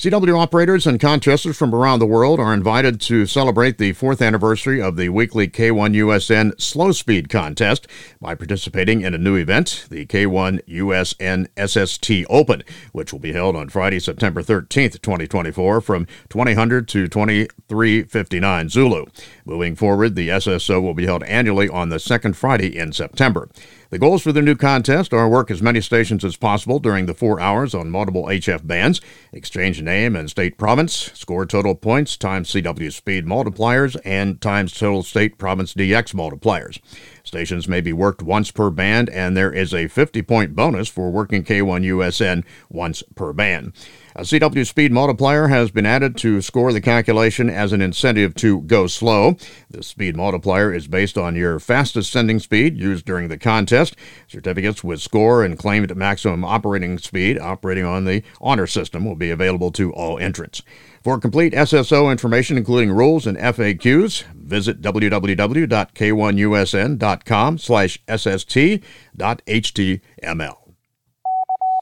CW operators and contestants from around the world are invited to celebrate the 4th anniversary of the weekly K1USN Slow Speed Contest by participating in a new event, the K1USN SST Open, which will be held on Friday, September 13th, 2024, from 2000 to 2359 Zulu. Moving forward, the SSO will be held annually on the second Friday in September. The goals for the new contest are work as many stations as possible during the 4 hours on multiple HF bands, exchange name and state province, score total points times CW speed multipliers, and times total state province DX multipliers. Stations may be worked once per band, and there is a 50-point bonus for working K1USN once per band. A CW speed multiplier has been added to score the calculation as an incentive to go slow. The speed multiplier is based on your fastest sending speed used during the contest. Certificates with score and claimed maximum operating speed operating on the honor system will be available to all entrants. For complete SSO information, including rules and FAQs, visit www.k1usn.com/sst.html.